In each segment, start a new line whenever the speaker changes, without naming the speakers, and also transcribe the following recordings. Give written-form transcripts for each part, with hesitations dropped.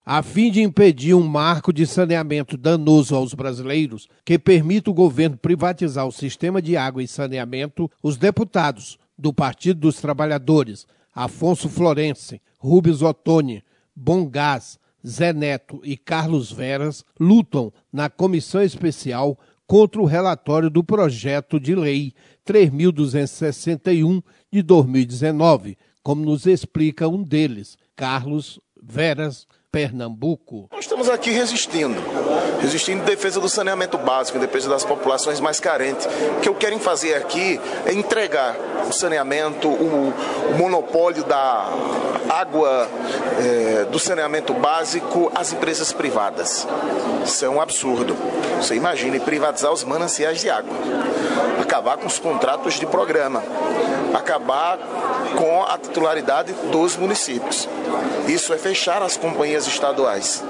A fim de impedir um marco de saneamento danoso aos brasileiros, que permita o governo privatizar o sistema de água e saneamento, os deputados do Partido dos Trabalhadores, Afonso Florense, Rubens Ottoni, Bom Gás, Zé Neto e Carlos Veras, lutam na comissão especial contra o relatório do projeto de lei 3.261 de 2019, como nos explica um deles, Carlos Veras, Pernambuco.
Nós estamos aqui resistindo em defesa do saneamento básico, em defesa das populações mais carentes. O que eu quero fazer aqui é entregar o saneamento, o monopólio da água, do saneamento básico às empresas privadas. Isso é um absurdo. Você imagine privatizar os mananciais de água, acabar com os contratos de programa, acabar com a titularidade dos municípios. Isso é fechar as companhias estaduais.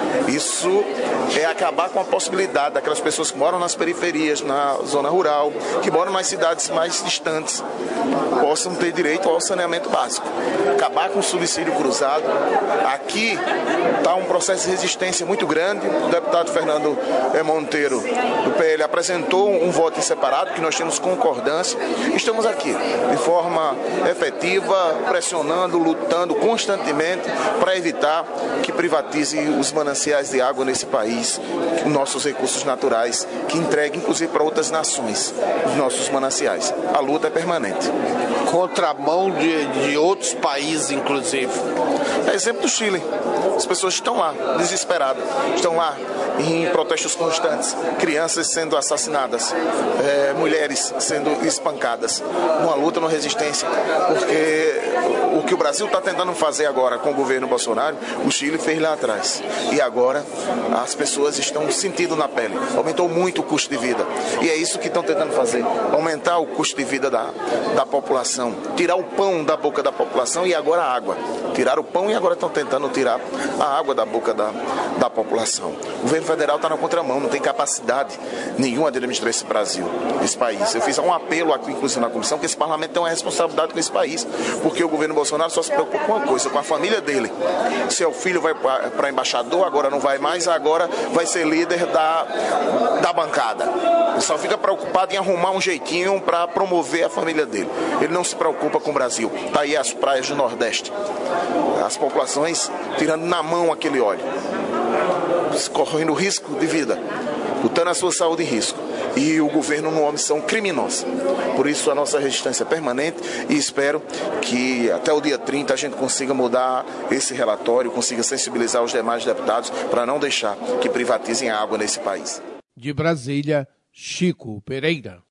Isso é acabar com a possibilidade daquelas pessoas que moram nas periferias, na zona rural, que moram nas cidades mais distantes, possam ter direito ao saneamento básico. Acabar com o subsídio cruzado. Aqui está um processo de resistência muito grande. O deputado Fernando Monteiro, do PL, apresentou um voto em separado, que nós temos concordância. Estamos aqui, de forma efetiva, pressionando, lutando constantemente para evitar que privatize os mananciais de água nesse país, os nossos recursos naturais, que entregue inclusive para outras nações os nossos mananciais. A luta é permanente.
Contramão de outros países, inclusive.
É exemplo do Chile. As pessoas estão lá, desesperadas, estão lá em protestos constantes, crianças sendo assassinadas, mulheres sendo espancadas, numa luta, numa resistência, porque o que o Brasil está tentando fazer agora com o governo Bolsonaro, o Chile fez lá atrás. E agora as pessoas estão sentindo na pele. Aumentou muito o custo de vida. E é isso que estão tentando fazer, aumentar o custo de vida da população, tirar o pão da boca da população e agora a água. Tiraram o pão e agora estão tentando tirar a água da boca da população. O governo federal está na contramão, não tem capacidade nenhuma de administrar esse Brasil, esse país. Eu fiz um apelo aqui, inclusive na comissão, que esse parlamento tem uma responsabilidade com esse país, porque o governo Bolsonaro só se preocupa com uma coisa, com a família dele. Seu filho vai para embaixador, agora não vai mais, agora vai ser líder da bancada. Ele só fica preocupado em arrumar um jeitinho para promover a família dele. Ele não se preocupa com o Brasil. Está aí as praias do Nordeste. As populações tirando na mão aquele óleo, correndo risco de vida, botando a sua saúde em risco. E o governo numa omissão criminosa. Por isso a nossa resistência é permanente e espero que até o dia 30 a gente consiga mudar esse relatório, consiga sensibilizar os demais deputados para não deixar que privatizem a água nesse país.
De Brasília, Chico Pereira.